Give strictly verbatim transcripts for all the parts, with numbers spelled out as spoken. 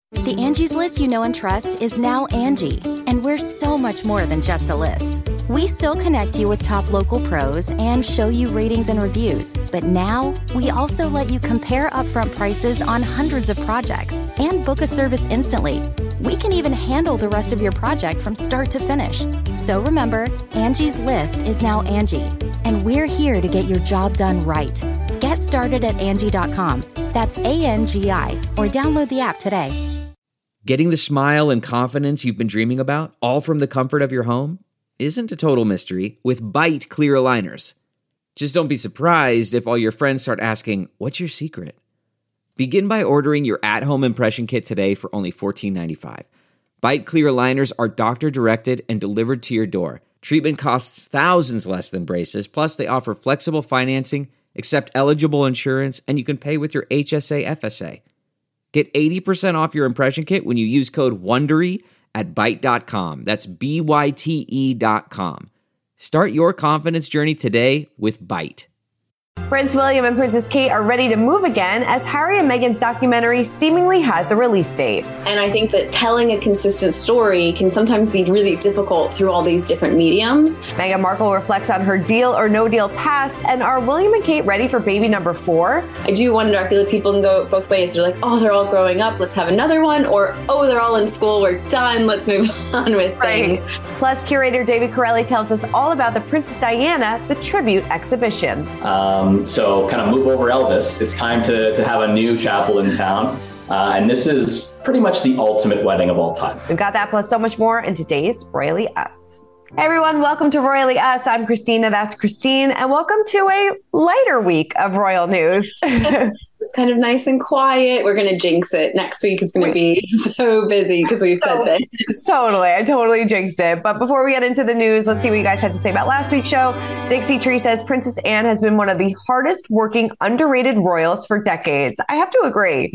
The Angie's List you know and trust is now Angie, and we're so much more than just a list. We still connect you with top local pros and show you ratings and reviews, but now we also let you compare upfront prices on hundreds of projects and book a service instantly. We can even handle the rest of your project from start to finish. So remember, Angie's List is now Angie, and we're here to get your job done right. Get started at Angie dot com. That's A N G I, or download the app today. Getting the smile and confidence you've been dreaming about, all from the comfort of your home, isn't a total mystery with Byte clear aligners. Just don't be surprised if all your friends start asking, "What's your secret?" Begin by ordering your at-home impression kit today for only fourteen ninety-five. Byte clear aligners are doctor-directed and delivered to your door. Treatment costs thousands less than braces, plus they offer flexible financing, accept eligible insurance, and you can pay with your H S A F S A. Get eighty percent off your impression kit when you use code WONDERY at byte dot com. That's B Y T E dot com. Start your confidence journey today with Byte. Prince William and Princess Kate are ready to move again as Harry and Meghan's documentary seemingly has a release date. And I think that telling a consistent story can sometimes be really difficult through all these different mediums. Meghan Markle reflects on her deal or no deal past, and are William and Kate ready for baby number four? I do wonder, I feel like people can go both ways. They're like, oh, they're all growing up, let's have another one. Or, oh, they're all in school, we're done, let's move on with right. things. Plus, curator David Corelli tells us all about the Princess Diana, the tribute exhibition. Um, so kind of move over Elvis. It's time to, to have a new chapel in town. Uh, and this is pretty much the ultimate wedding of all time. We've got that plus so much more in today's Royally Us. Hey everyone, welcome to Royally Us. I'm Christina, that's Christine, and welcome to a lighter week of royal news. It's kind of nice and quiet. We're going to jinx it. Next week is going to be so busy because we've said this. Totally. I totally jinxed it. But before we get into the news, let's see what you guys had to say about last week's show. Dixie Tree says Princess Anne has been one of the hardest working, underrated royals for decades. I have to agree.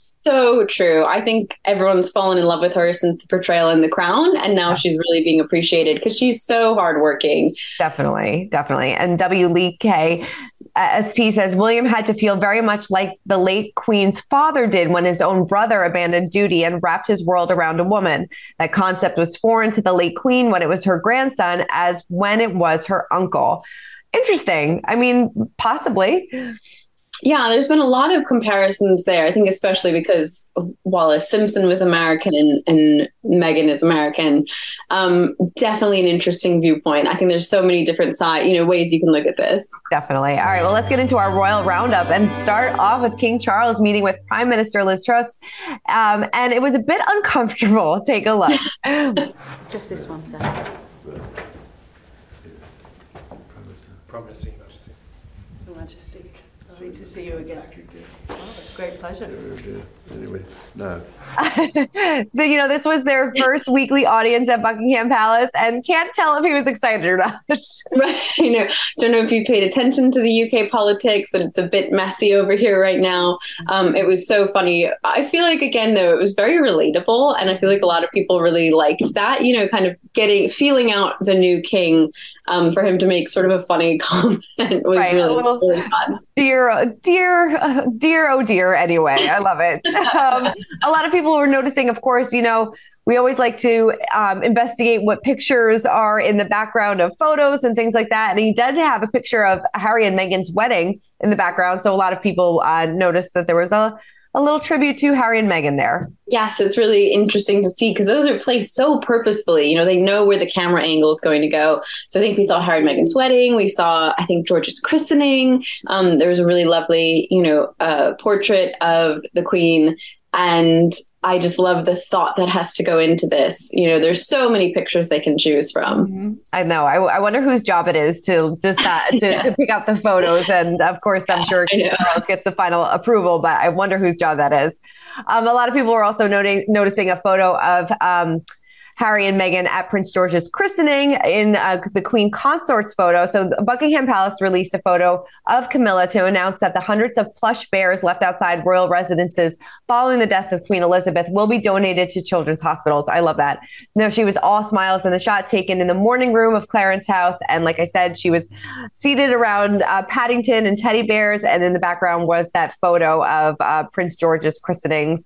So true. I think everyone's fallen in love with her since the portrayal in The Crown, and now she's really being appreciated because she's so hardworking. Definitely, definitely. And W. Lee K. S T says William had to feel very much like the late Queen's father did when his own brother abandoned duty and wrapped his world around a woman. That concept was foreign to the late Queen when it was her grandson as when it was her uncle. Interesting. I mean, possibly. Yeah, there's been a lot of comparisons there. I think especially because Wallis Simpson was American and, and Meghan is American. Um, definitely an interesting viewpoint. I think there's so many different side, you know, ways you can look at this. Definitely. All right, well, let's get into our royal roundup and start off with King Charles meeting with Prime Minister Liz Truss. Um, and it was a bit uncomfortable. Take a look. Just this one, sir. Prime Minister, Your Majesty. Your Majesty. Lovely to see you again. Oh, it's a great pleasure. Anyway, no. the, you know, this was their first weekly audience at Buckingham Palace, and can't tell if he was excited or not. Right. You know, don't know if you paid attention to the U K politics, but it's a bit messy over here right now. Um, it was so funny. I feel like, again, though, it was very relatable, and I feel like a lot of people really liked that, you know, kind of getting, feeling out the new king. Um, for him to make sort of a funny comment was right, really, little, really fun. Dear, dear, uh, dear, oh dear, anyway, I love it. Um, a lot of people were noticing, of course, you know, we always like to um, investigate what pictures are in the background of photos and things like that. And he did have a picture of Harry and Meghan's wedding in the background. So a lot of people uh, noticed that there was a a little tribute to Harry and Meghan there. Yes, it's really interesting to see because those are placed so purposefully. You know, they know where the camera angle is going to go. So I think we saw Harry and Meghan's wedding. We saw, I think, George's christening. Um, there was a really lovely, you know, uh, portrait of the Queen. And I just love the thought that has to go into this. You know, there's so many pictures they can choose from. Mm-hmm. I know. I, I wonder whose job it is to decide to, yeah. to pick out the photos. And of course, I'm sure Charles gets the final approval, but I wonder whose job that is. Um, a lot of people were also noting, noticing a photo of um, Harry and Meghan at Prince George's christening in uh, the Queen Consort's photo. So Buckingham Palace released a photo of Camilla to announce that the hundreds of plush bears left outside royal residences following the death of Queen Elizabeth will be donated to children's hospitals. I love that. No, she was all smiles in the shot taken in the morning room of Clarence House. And like I said, she was seated around uh, Paddington and teddy bears. And in the background was that photo of uh, Prince George's christening. So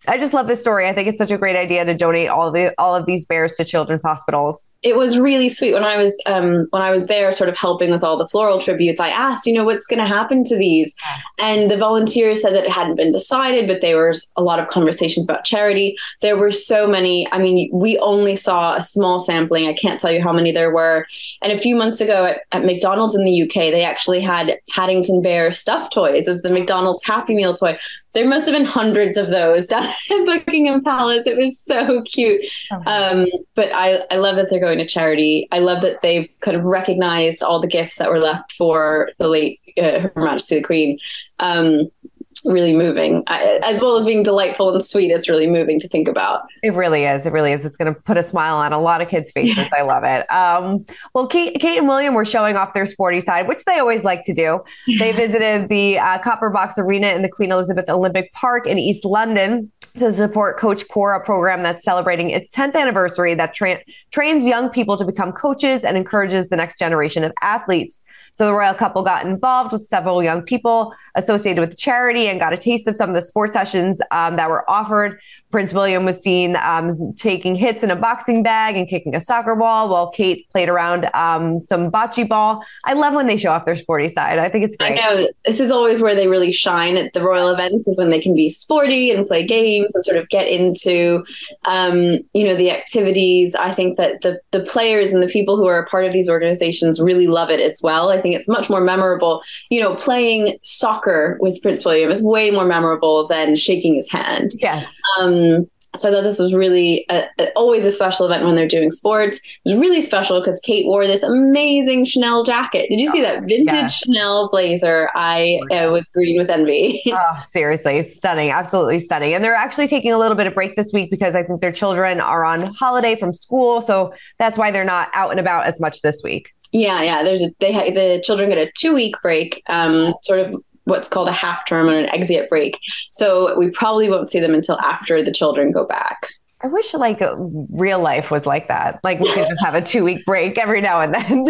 I just love this story. I think it's such a great idea to donate all the all of these bears to children's hospitals. It was really sweet when I was um, when I was there, sort of helping with all the floral tributes. I asked, you know, what's going to happen to these, and the volunteers said that it hadn't been decided, but there was a lot of conversations about charity. There were so many. I mean, we only saw a small sampling. I can't tell you how many there were. And a few months ago at, at McDonald's in the U K, they actually had Paddington Bear stuffed toys as the McDonald's Happy Meal toy. There must have been hundreds of those down at Buckingham Palace. It was so cute. Um, but I, I love that they're going to charity. I love that they've kind of recognized all the gifts that were left for the late uh, Her Majesty the Queen. Um, really moving, I, as well as being delightful and sweet. It's really moving to think about. It really is. It really is. It's going to put a smile on a lot of kids' faces. I love it. Um, well, Kate, Kate and William were showing off their sporty side, which they always like to do. They visited the uh, Copper Box Arena in the Queen Elizabeth Olympic Park in East London to support Coach Core, a program that's celebrating its tenth anniversary that tra- trains young people to become coaches and encourages the next generation of athletes. So the royal couple got involved with several young people associated with the charity and got a taste of some of the sports sessions um, that were offered. Prince William was seen um, taking hits in a boxing bag and kicking a soccer ball, while Kate played around um, some bocce ball. I love when they show off their sporty side. I think it's great. I know. This is always where they really shine at the royal events, is when they can be sporty and play games and sort of get into, um, you know, the activities. I think that the the players and the people who are a part of these organizations really love it as well. I think it's much more memorable. You know, playing soccer with Prince William is way more memorable than shaking his hand. Yes. Um, so I thought this was really a, a, always a special event when they're doing sports. It was really special because Kate wore this amazing Chanel jacket. Did you see that vintage yeah. Chanel blazer? I uh, was green with envy. Oh, seriously, stunning. Absolutely stunning. And they're actually taking a little bit of break this week because I think their children are on holiday from school. So that's why they're not out and about as much this week. Yeah, yeah. There's a, they ha- the children get a two week break, um, sort of what's called a half term or an exit break. So we probably won't see them until after the children go back. I wish like real life was like that. Like we could just have a two week break every now and then.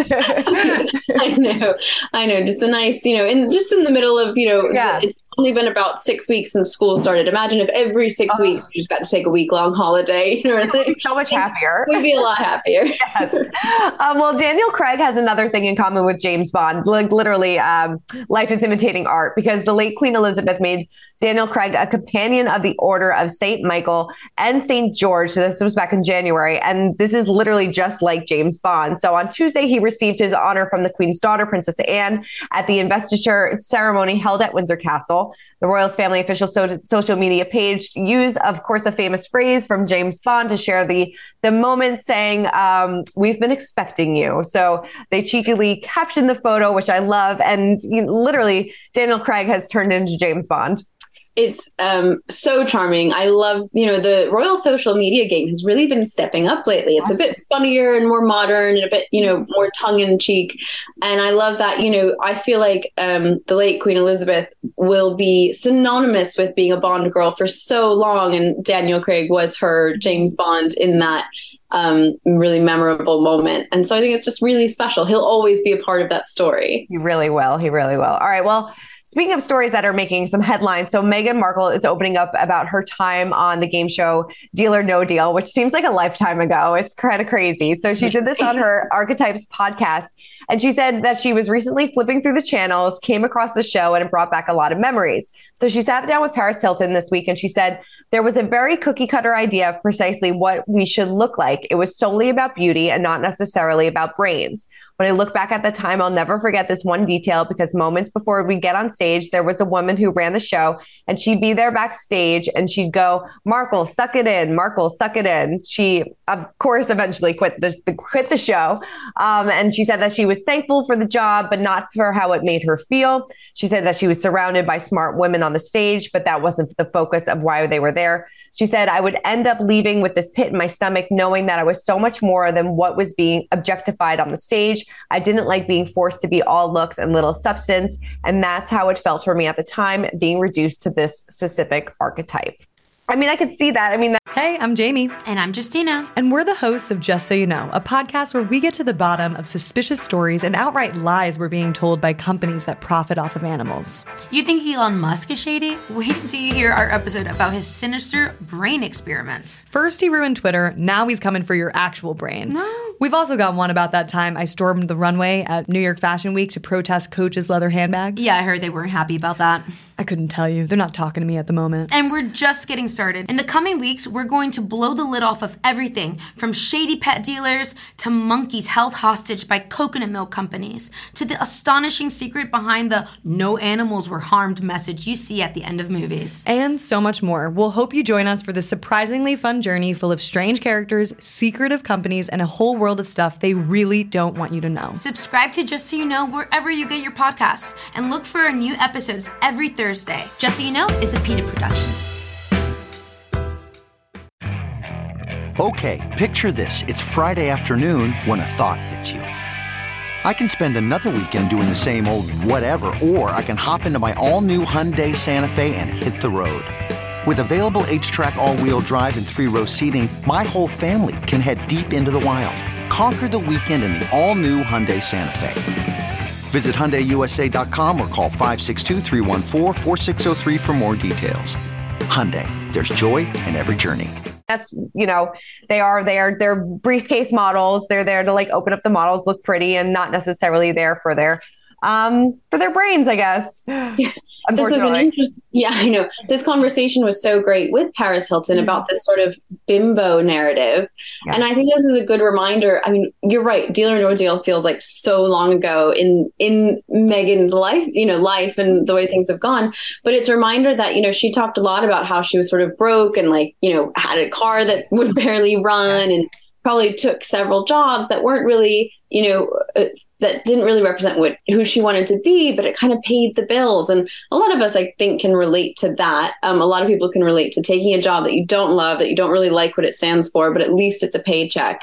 I know. I know. Just a nice, you know, and just in the middle of, you know, yeah. It's only been about six weeks since school started. Imagine if every six oh. weeks you just got to take a week long holiday. You know, so much happier. We'd be a lot happier. Yes. Um, well, Daniel Craig has another thing in common with James Bond. Like literally, um, life is imitating art, because the late Queen Elizabeth made Daniel Craig a companion of the Order of Saint Michael and Saint George. So this was back in January. And this is literally just like James Bond. So on Tuesday, he received his honor from the Queen's daughter, Princess Anne, at the investiture ceremony held at Windsor Castle. The royals' family official so- social media page used, of course, a famous phrase from James Bond to share the, the moment, saying, um, "We've been expecting you." So they cheekily captioned the photo, which I love. And you know, literally, Daniel Craig has turned into James Bond. It's um, so charming. I love, you know, the royal social media game has really been stepping up lately. It's a bit funnier and more modern and a bit, you know, more tongue in cheek. And I love that, you know, I feel like um, the late Queen Elizabeth will be synonymous with being a Bond girl for so long. And Daniel Craig was her James Bond in that um, really memorable moment. And so I think it's just really special. He'll always be a part of that story. He really will. He really will. All right. Well, speaking of stories that are making some headlines, so Meghan Markle is opening up about her time on the game show Deal or No Deal, which seems like a lifetime ago. It's kind of crazy. So she did this on her Archetypes podcast, and she said that she was recently flipping through the channels, came across the show, and it brought back a lot of memories. So she sat down with Paris Hilton this week, and she said there was a very cookie cutter idea of precisely what we should look like. It was solely about beauty and not necessarily about brains. When I look back at the time, I'll never forget this one detail, because moments before we get on stage, there was a woman who ran the show, and she'd be there backstage and she'd go, "Markle, suck it in. Markle, suck it in." She, of course, eventually quit the, the quit the show. Um, and she said that she was thankful for the job, but not for how it made her feel. She said that she was surrounded by smart women on the stage, but that wasn't the focus of why they were there. She said, "I would end up leaving with this pit in my stomach, knowing that I was so much more than what was being objectified on the stage. I didn't like being forced to be all looks and little substance. And that's how it felt for me at the time, being reduced to this specific archetype." I mean, I could see that. I mean, that- Hey, I'm Jamie. And I'm Justina. And we're the hosts of Just So You Know, a podcast where we get to the bottom of suspicious stories and outright lies we're being told by companies that profit off of animals. You think Elon Musk is shady? Wait until you hear our episode about his sinister brain experiments. First he ruined Twitter, now he's coming for your actual brain. No. We've also got one about that time I stormed the runway at New York Fashion Week to protest Coach's leather handbags. Yeah, I heard they weren't happy about that. I couldn't tell you. They're not talking to me at the moment. And we're just getting started. In the coming weeks, we're going to blow the lid off of everything from shady pet dealers to monkeys held hostage by coconut milk companies to the astonishing secret behind the no animals were harmed message you see at the end of movies. And so much more. We'll hope you join us for this surprisingly fun journey full of strange characters, secretive companies, and a whole world of stuff they really don't want you to know. Subscribe to Just So You Know wherever you get your podcasts and look for our new episodes every Thursday. Just So You Know is a PETA production. Okay, picture this. It's Friday afternoon when a thought hits you. I can spend another weekend doing the same old whatever, or I can hop into my all-new Hyundai Santa Fe and hit the road. With available H-Track all-wheel drive and three-row seating, my whole family can head deep into the wild. Conquer the weekend in the all-new Hyundai Santa Fe. Visit Hyundai U S A dot com or call five six two, three one four, four six zero three for more details. Hyundai, there's joy in every journey. That's, you know, they are, they are, they're briefcase models. They're there to like open up the models, look pretty, and not necessarily there for their, um, for their brains, I guess. Yeah. Unfortunately. This was an yeah, I know. This conversation was so great with Paris Hilton about this sort of bimbo narrative. Yeah. And I think this is a good reminder. I mean, you're right. Deal or No Deal feels like so long ago in, in Meghan's life, you know, life and the way things have gone. But it's a reminder that, you know, she talked a lot about how she was sort of broke and like, you know, had a car that would barely run and probably took several jobs that weren't really, you know, uh, that didn't really represent what who she wanted to be, but it kind of paid the bills. And a lot of us, I think, can relate to that. Um, a lot of people can relate to taking a job that you don't love, that you don't really like what it stands for, but at least it's a paycheck.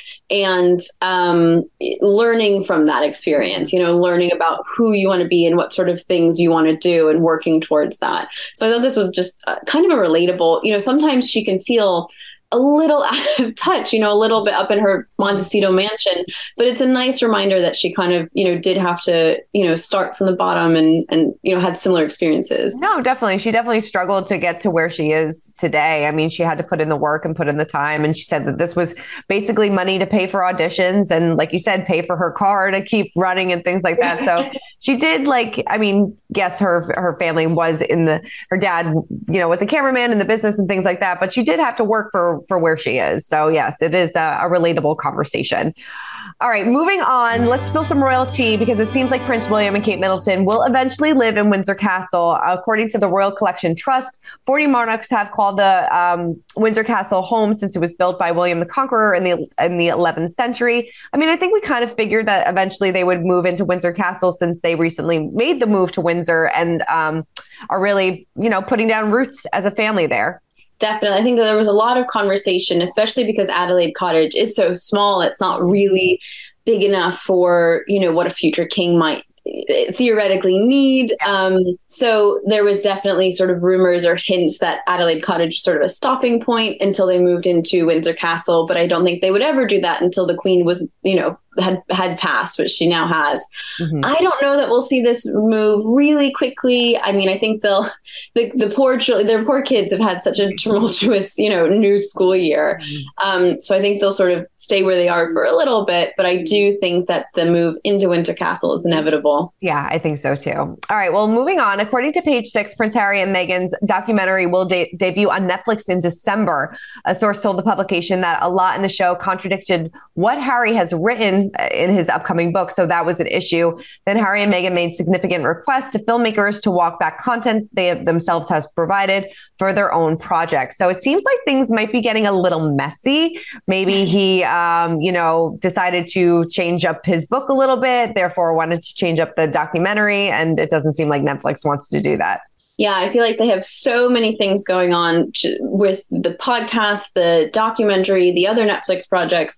And um, learning from that experience, you know, learning about who you want to be and what sort of things you want to do and working towards that. So I thought this was just uh, kind of a relatable, you know, sometimes she can feel a little out of touch, you know, a little bit up in her Montecito mansion, but it's a nice reminder that she kind of, you know, did have to, you know, start from the bottom and, and, you know, had similar experiences. No, definitely. She definitely struggled to get to where she is today. I mean, she had to put in the work and put in the time. And she said that this was basically money to pay for auditions. And like you said, pay for her car to keep running and things like that. So she did like, I mean, yes, her, her family was in the, her dad, you know, was a cameraman in the business and things like that, but she did have to work for for where she is. So yes, it is a, a relatable conversation. All right, moving on. Let's spill some royalty because it seems like Prince William and Kate Middleton will eventually live in Windsor Castle. According to the Royal Collection Trust, forty monarchs have called the um, Windsor Castle home since it was built by William the Conqueror in the in the eleventh century. I mean, I think we kind of figured that eventually they would move into Windsor Castle since they recently made the move to Windsor and um, are really, you know, putting down roots as a family there. Definitely. I think there was a lot of conversation, especially because Adelaide Cottage is so small. It's not really big enough for, you know, what a future king might theoretically need. Um, so there was definitely sort of rumors or hints that Adelaide Cottage was sort of a stopping point until they moved into Windsor Castle. But I don't think they would ever do that until the Queen was, you know, had had passed, which she now has. Mm-hmm. I don't know that we'll see this move really quickly. I mean, I think they'll, the, the poor, their poor kids have had such a tumultuous, you know, new school year. Mm-hmm. Um, so I think they'll sort of stay where they are for a little bit, but I do think that the move into Windsor Castle is inevitable. Yeah, I think so too. All right, well, moving on. According to Page Six, Prince Harry and Meghan's documentary will de- debut on Netflix in December. A source told the publication that a lot in the show contradicted what Harry has written in his upcoming book, so that was an issue. Then Harry and Meghan made significant requests to filmmakers to walk back content they have themselves has provided for their own projects. So it seems like things might be getting a little messy. Maybe he, um, you know, decided to change up his book a little bit, therefore wanted to change up the documentary, and it doesn't seem like Netflix wants to do that. Yeah, I feel like they have so many things going on with the podcast, the documentary, the other Netflix projects.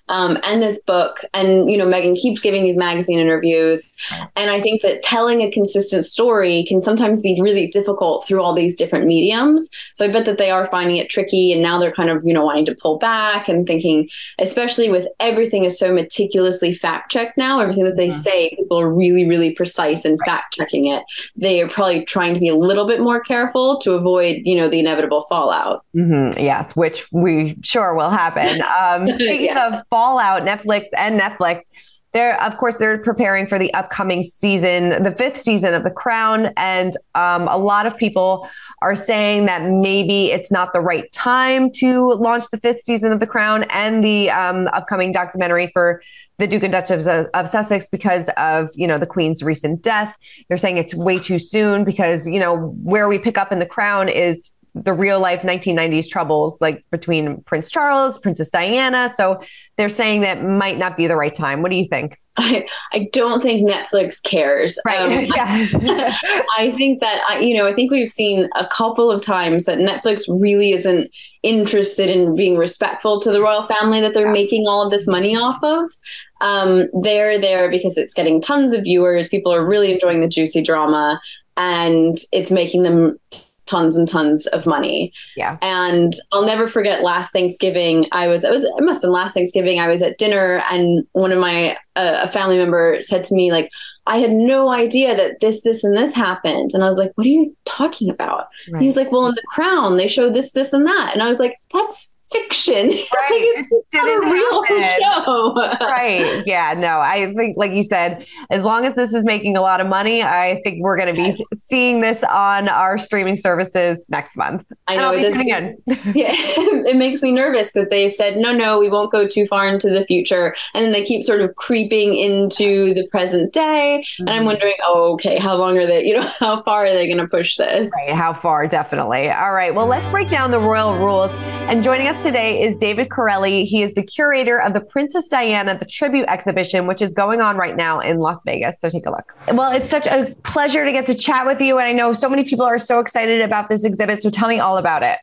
um, and this book. And, you know, Meghan keeps giving these magazine interviews. And I think that telling a consistent story can sometimes be really difficult through all these different mediums. So I bet that they are finding it tricky. And now they're kind of, you know, wanting to pull back and thinking, especially with everything is so meticulously fact checked now, everything that they mm-hmm. say, people are really, really precise in fact checking it. They are probably trying to be a little bit more careful to avoid, you know, the inevitable fallout. Mm-hmm. Yes, which we sure will happen. Um, speaking yeah. of fallout, Netflix and Netflix, they're, of course, they're preparing for the upcoming season, the fifth season of The Crown. And um, a lot of people are saying that maybe it's not the right time to launch the fifth season of The Crown and the um, upcoming documentary for the Duke and Duchess of, of Sussex because of, you know, the Queen's recent death. They're saying it's way too soon because, you know, where we pick up in The Crown is the real life nineteen nineties troubles, like between Prince Charles, Princess Diana. So they're saying that might not be the right time. What do you think? I, I don't think Netflix cares. Right. Um, yeah. I think that, I, you know, I think we've seen a couple of times that Netflix really isn't interested in being respectful to the royal family that they're yeah. making all of this money off of. Um, they're there because it's getting tons of viewers. People are really enjoying the juicy drama and it's making them tons and tons of money. Yeah. And I'll never forget last Thanksgiving, I was, it was, it must have been last Thanksgiving, I was at dinner and one of my, uh, a family member said to me, like, I had no idea that this, this, and this happened. And I was like, what are you talking about? Right. He was like, well, in The Crown, they showed this, this, and that. And I was like, that's fiction. Right. Like, it's not a real show. Right. Yeah. No, I think, like you said, as long as this is making a lot of money, I think we're going to be seeing this on our streaming services next month. I know. It, does, yeah, it makes me nervous because they've said, no, no, we won't go too far into the future. And then they keep sort of creeping into the present day. Mm-hmm. And I'm wondering, oh, okay, how long are they, you know, how far are they going to push this? Right. How far? Definitely. All right. Well, let's break down the royal rules. And joining us today is David Corelli. He is the curator of the Princess Diana, the tribute exhibition, which is going on right now in Las Vegas. So take a look. Well, it's such a pleasure to get to chat with you. And I know so many people are so excited about this exhibit. So tell me all about it.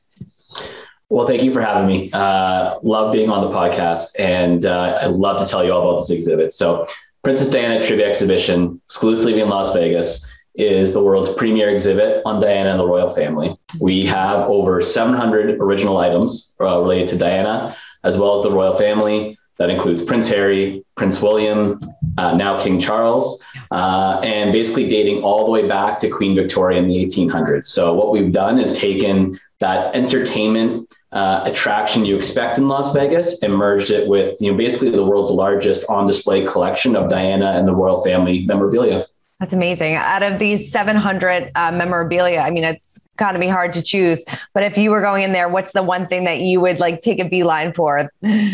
Well, thank you for having me. Uh, love being on the podcast. And uh, I love to tell you all about this exhibit. So Princess Diana Tribute Exhibition, exclusively in Las Vegas, is the world's premier exhibit on Diana and the royal family. We have over seven hundred original items uh, related to Diana, as well as the royal family. That includes Prince Harry, Prince William, uh, now King Charles, uh, and basically dating all the way back to Queen Victoria in the eighteen hundreds. So what we've done is taken that entertainment uh, attraction you expect in Las Vegas and merged it with, you know, basically the world's largest on display collection of Diana and the royal family memorabilia. That's amazing. Out of these seven hundred uh, memorabilia, I mean, it's got to be hard to choose. But if you were going in there, what's the one thing that you would like take a beeline for?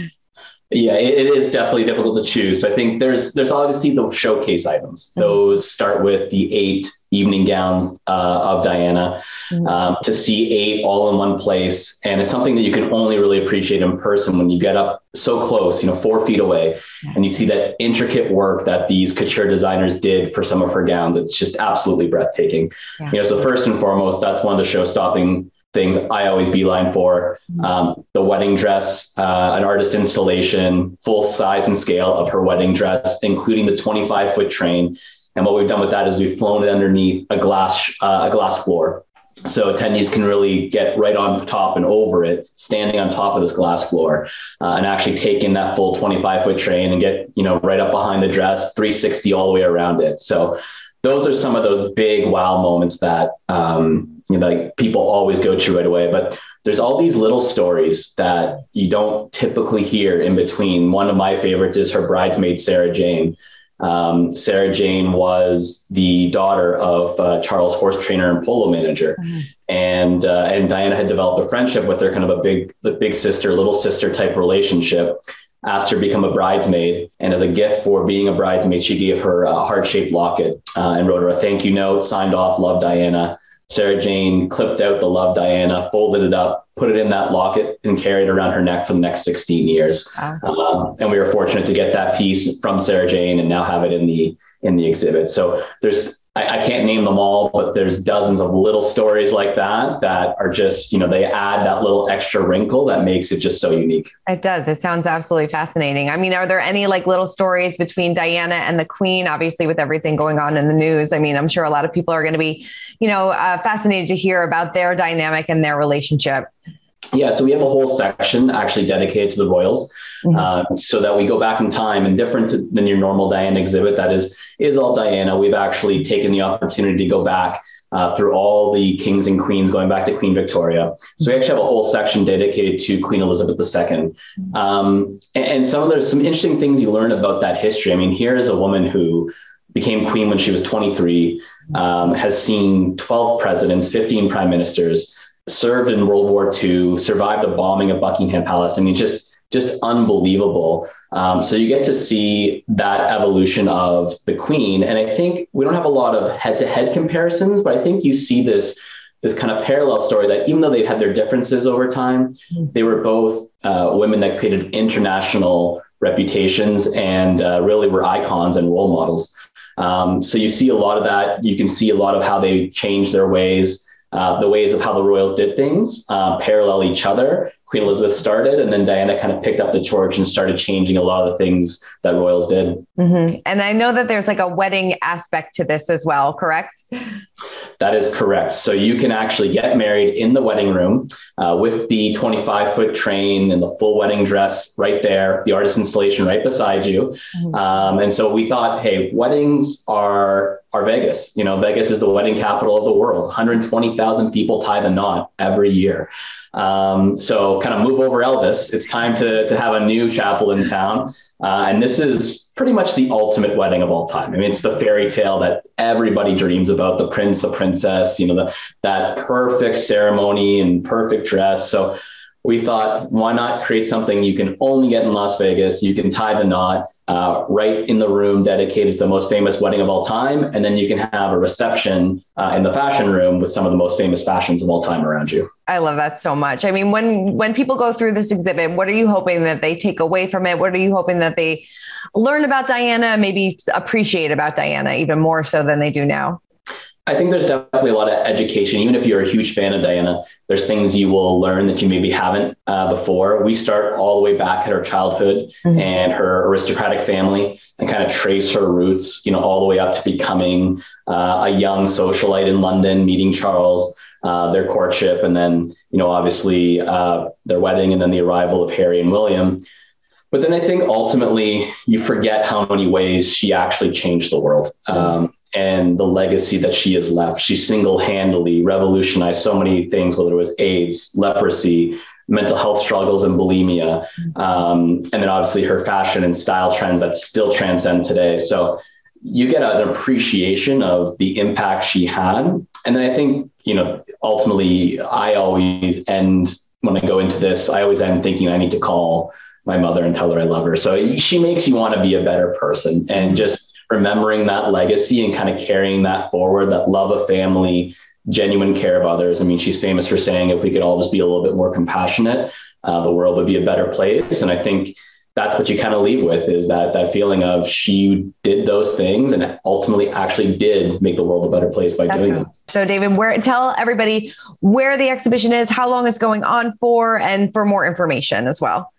Yeah, it, it is definitely difficult to choose. So I think there's there's obviously the showcase items. Those start with the eight evening gowns uh, of Diana. Mm-hmm. Um, to see eight all in one place. And it's something that you can only really appreciate in person when you get up so close, you know, four feet away, and you see that intricate work that these couture designers did for some of her gowns. It's just absolutely breathtaking. Yeah. You know, so first and foremost, that's one of the show-stopping things I always beeline for. Um, the wedding dress, uh, an artist installation, full size and scale of her wedding dress, including the twenty-five foot train. And what we've done with that is we've flown it underneath a glass, uh, a glass floor. So attendees can really get right on top and over it, standing on top of this glass floor, uh, and actually take in that full twenty-five foot train and get, you know, right up behind the dress, three sixty all the way around it. So those are some of those big wow moments that, um, you know, like people always go to right away. But there's all these little stories that you don't typically hear in between. One of my favorites is her bridesmaid, Sarah Jane. Um, Sarah Jane was the daughter of uh, Charles' horse trainer and polo manager. Mm-hmm. And uh, and Diana had developed a friendship with her, kind of a big, big sister, little sister type relationship, asked her to become a bridesmaid. And as a gift for being a bridesmaid, she gave her a heart-shaped locket uh, and wrote her a thank you note, signed off, love Diana. Sarah Jane clipped out the love Diana, folded it up, put it in that locket and carried it around her neck for the next sixteen years. Wow. Um, and we were fortunate to get that piece from Sarah Jane and now have it in the in the exhibit. So there's I, I can't name them all, but there's dozens of little stories like that that are just, you know, they add that little extra wrinkle that makes it just so unique. It does. It sounds absolutely fascinating. I mean, are there any like little stories between Diana and the Queen? Obviously, with everything going on in the news, I mean, I'm sure a lot of people are going to be, you know, uh, fascinated to hear about their dynamic and their relationship. Yeah, so we have a whole section actually dedicated to the royals, mm-hmm. uh, so that we go back in time, and different to, than your normal Diana exhibit that is is all Diana. We've actually taken the opportunity to go back uh, through all the kings and queens, going back to Queen Victoria. So we actually have a whole section dedicated to Queen Elizabeth the Second. Um, and, and some of there's some interesting things you learn about that history. I mean, here is a woman who became queen when she was twenty-three, um, has seen twelve presidents, fifteen prime ministers, served in World War Two, survived a bombing of Buckingham Palace. I mean, just, just unbelievable. Um, so you get to see that evolution of the Queen. And I think we don't have a lot of head-to-head comparisons, but I think you see this, this kind of parallel story that even though they've had their differences over time, they were both uh, women that created international reputations and uh, really were icons and role models. Um, so you see a lot of that. You can see a lot of how they changed their ways. Uh, the ways of how the royals did things uh, parallel each other. Queen Elizabeth started, and then Diana kind of picked up the torch and started changing a lot of the things that royals did. Mm-hmm. And I know that there's like a wedding aspect to this as well, correct? That is correct. So you can actually get married in the wedding room uh, with the twenty-five foot train and the full wedding dress right there, the artist installation right beside you. Mm-hmm. Um, and so we thought, hey, weddings are are Vegas. You know, Vegas is the wedding capital of the world. one hundred twenty thousand people tie the knot every year. Um, so kind of move over Elvis. It's time to, to have a new chapel in town. Uh, and this is pretty much the ultimate wedding of all time. I mean, it's the fairy tale that everybody dreams about, the prince, the princess, you know, the, that perfect ceremony and perfect dress. So we thought, why not create something you can only get in Las Vegas? You can tie the knot uh, right in the room dedicated to the most famous wedding of all time. And then you can have a reception uh, in the fashion room with some of the most famous fashions of all time around you. I love that so much. I mean, when when people go through this exhibit, what are you hoping that they take away from it? What are you hoping that they learn about Diana, maybe appreciate about Diana even more so than they do now? I think there's definitely a lot of education. Even if you're a huge fan of Diana, there's things you will learn that you maybe haven't uh, before. We start all the way back at her childhood mm-hmm. and her aristocratic family and kind of trace her roots, you know, all the way up to becoming uh, a young socialite in London, meeting Charles, uh, their courtship, and then, you know, obviously uh, their wedding and then the arrival of Harry and William. But then I think ultimately you forget how many ways she actually changed the world. Um, and the legacy that she has left. She single-handedly revolutionized so many things, whether it was AIDS, leprosy, mental health struggles, and bulimia. Um, and then obviously her fashion and style trends that still transcend today. So you get an appreciation of the impact she had. And then I think, you know, ultimately I always end, when I go into this, I always end thinking I need to call my mother and tell her I love her. So she makes you want to be a better person, and just remembering that legacy and kind of carrying that forward, that love of family, genuine care of others. I mean, she's famous for saying, if we could all just be a little bit more compassionate, uh, the world would be a better place. And I think that's what you kind of leave with, is that that feeling of she did those things and ultimately actually did make the world a better place by doing it. So David, where, tell everybody where the exhibition is, how long it's going on for, and for more information as well.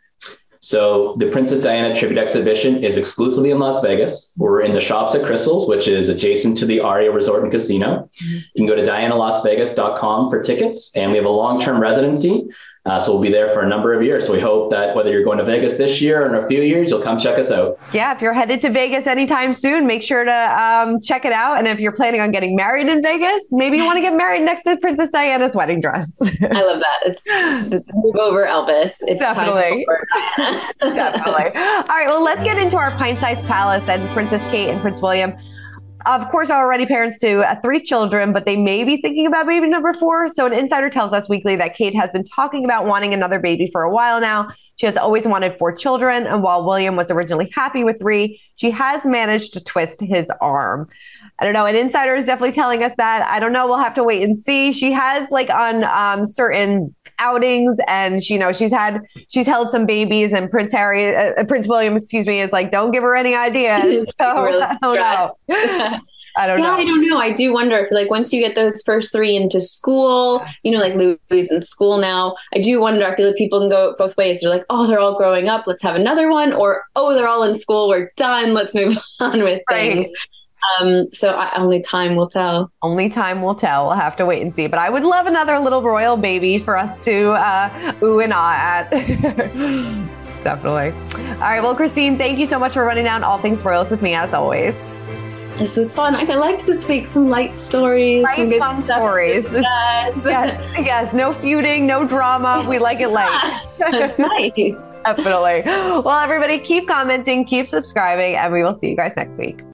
So the Princess Diana Tribute Exhibition is exclusively in Las Vegas. We're in the Shops at Crystals, which is adjacent to the Aria Resort and Casino. Mm-hmm. You can go to diana las vegas dot com for tickets, and we have a long-term residency. Uh, so we'll be there for a number of years. So we hope that whether you're going to Vegas this year or in a few years, you'll come check us out. Yeah, if you're headed to Vegas anytime soon, make sure to um, check it out. And if you're planning on getting married in Vegas, maybe you want to get married next to Princess Diana's wedding dress. I love that. It's the move over Elvis. It's definitely. Time over. Definitely. All right, well, let's get into our pint-sized palace and Princess Kate and Prince William. Of course, are already parents to uh, three children, but they may be thinking about baby number four. So an insider tells us weekly that Kate has been talking about wanting another baby for a while now. She has always wanted four children. And while William was originally happy with three, she has managed to twist his arm. I don't know. An insider is definitely telling us that. I don't know. We'll have to wait and see. She has like on um, certain outings, and she, you know, she's had, she's held some babies, and Prince Harry, uh, Prince William, excuse me, is like, don't give her any ideas. So, really I don't know. I don't yeah, know. I don't know. I do wonder if like once you get those first three into school, you know, like Louis in school now, I do wonder, I feel like people can go both ways. They're like, oh, they're all growing up, let's have another one. Or, oh, they're all in school, we're done, let's move on with things. Right. Um, so I, only time will tell. Only time will tell. We'll have to wait and see. But I would love another little royal baby for us to uh, ooh and ah at. Definitely. All right. Well, Christine, thank you so much for running down all things royals with me, as always. This was fun. I liked this week. Some light stories. Light, some good fun stories. Yes. yes. Yes. No feuding, no drama. We like it light. That's nice. Definitely. Well, everybody, keep commenting, keep subscribing, and we will see you guys next week.